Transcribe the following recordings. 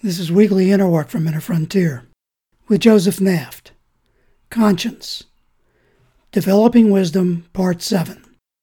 This is Weekly Inner Work from Inner Frontier with Joseph Naft. Conscience. Developing Wisdom, Part 7.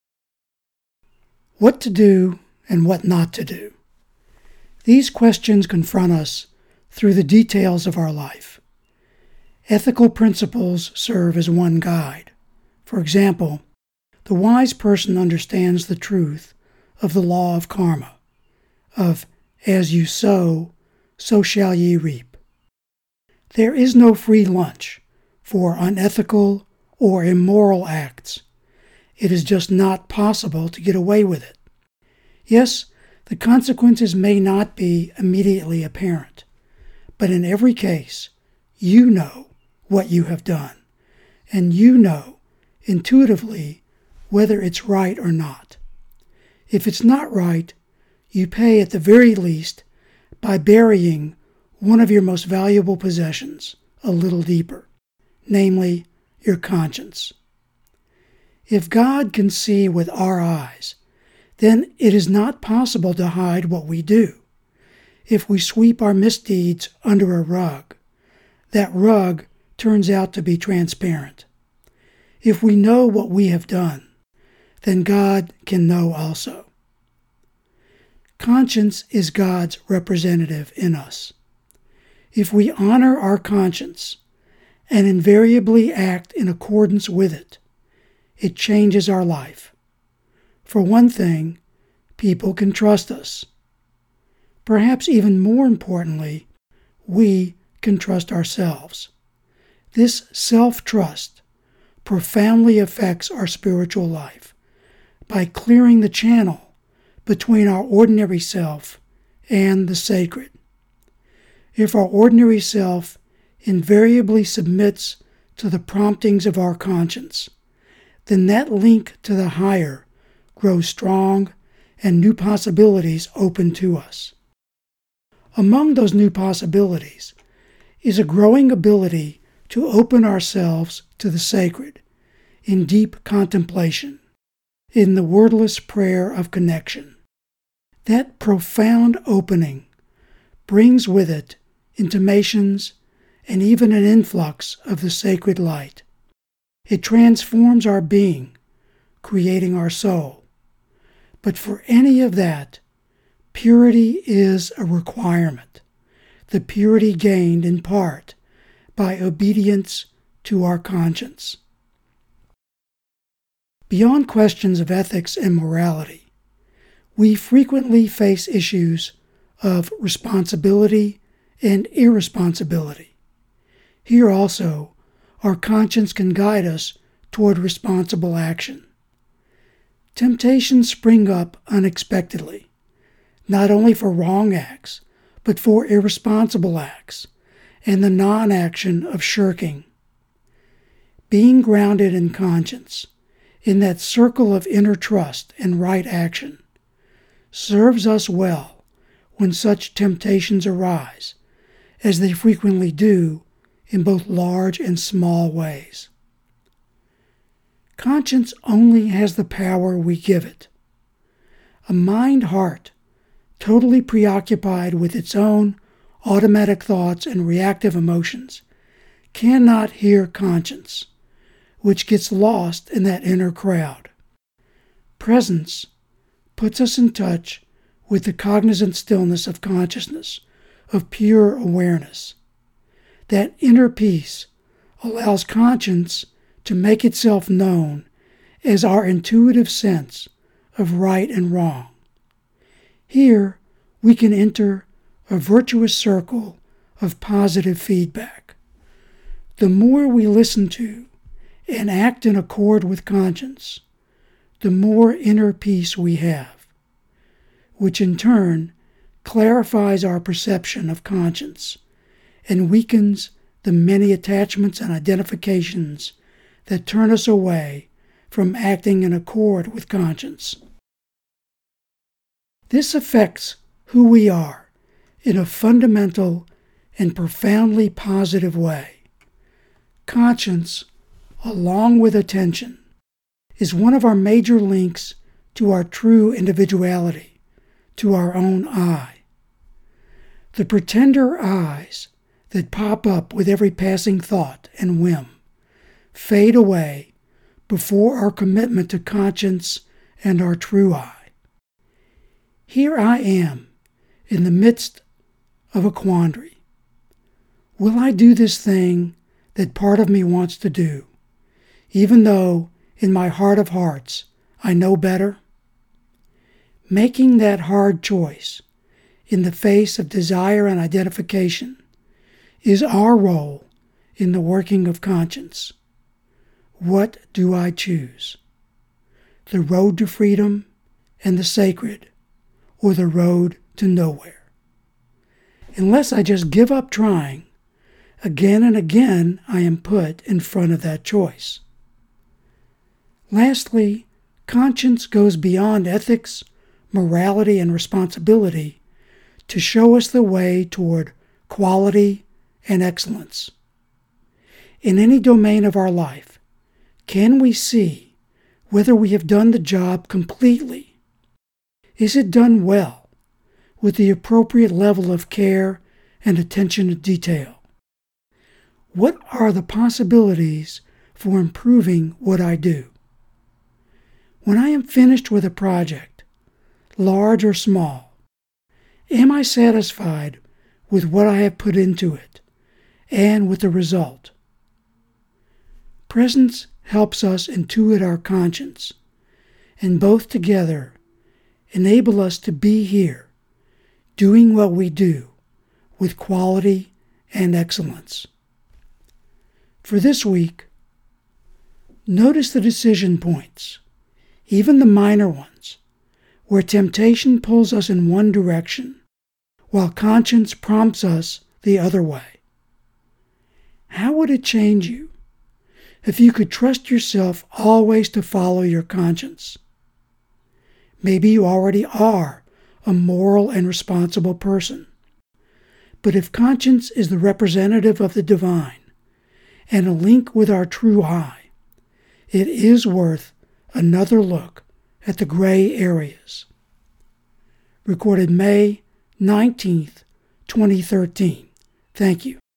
What to do and what not to do. These questions confront us through the details of our life. Ethical principles serve as one guide. For example, the wise person understands the truth of the law of karma, of as you sow, so shall ye reap. There is no free lunch for unethical or immoral acts. It is just not possible to get away with it. Yes, the consequences may not be immediately apparent, but in every case, you know what you have done, and you know intuitively whether it's right or not. If it's not right, you pay at the very least by burying one of your most valuable possessions a little deeper, namely your conscience. If God can see with our eyes, then it is not possible to hide what we do. If we sweep our misdeeds under a rug, that rug turns out to be transparent. If we know what we have done, then God can know also. Conscience is God's representative in us. If we honor our conscience and invariably act in accordance with it, it changes our life. For one thing, people can trust us. Perhaps even more importantly, we can trust ourselves. This self-trust profoundly affects our spiritual life by clearing the channel between our ordinary self and the sacred. If our ordinary self invariably submits to the promptings of our conscience, then that link to the higher grows strong and new possibilities open to us. Among those new possibilities is a growing ability to open ourselves to the sacred in deep contemplation, in the wordless prayer of connection. That profound opening brings with it intimations and even an influx of the sacred light. It transforms our being, creating our soul. But for any of that, purity is a requirement, the purity gained in part by obedience to our conscience. Beyond questions of ethics and morality, we frequently face issues of responsibility and irresponsibility. Here also, our conscience can guide us toward responsible action. Temptations spring up unexpectedly, not only for wrong acts, but for irresponsible acts and the non-action of shirking. Being grounded in conscience, in that circle of inner trust and right action, serves us well when such temptations arise, as they frequently do in both large and small ways. Conscience only has the power we give it. A mind-heart, totally preoccupied with its own automatic thoughts and reactive emotions, cannot hear conscience, which gets lost in that inner crowd. Presence puts us in touch with the cognizant stillness of consciousness, of pure awareness. That inner peace allows conscience to make itself known as our intuitive sense of right and wrong. Here, we can enter a virtuous circle of positive feedback. The more we listen to and act in accord with conscience, the more inner peace we have, which in turn clarifies our perception of conscience and weakens the many attachments and identifications that turn us away from acting in accord with conscience. This affects who we are in a fundamental and profoundly positive way. Conscience, along with attention, is one of our major links to our true individuality, to our own I. The pretender eyes that pop up with every passing thought and whim fade away before our commitment to conscience and our true I. Here I am in the midst of a quandary. Will I do this thing that part of me wants to do, even though in my heart of hearts I know better? Making that hard choice in the face of desire and identification is our role in the working of conscience. What do I choose? The road to freedom and the sacred, or the road to nowhere? Unless I just give up trying, again and again I am put in front of that choice. Lastly, conscience goes beyond ethics, morality, and responsibility to show us the way toward quality and excellence. In any domain of our life, can we see whether we have done the job completely? Is it done well, with the appropriate level of care and attention to detail? What are the possibilities for improving what I do? When I am finished with a project, large or small, am I satisfied with what I have put into it and with the result? Presence helps us intuit our conscience, and both together enable us to be here, doing what we do with quality and excellence. For this week, notice the decision points, even the minor ones, where temptation pulls us in one direction, while conscience prompts us the other way. How would it change you if you could trust yourself always to follow your conscience? Maybe you already are a moral and responsible person. But if conscience is the representative of the divine and a link with our true I, it is worth another look at the gray areas. Recorded May 19th, 2013. Thank you.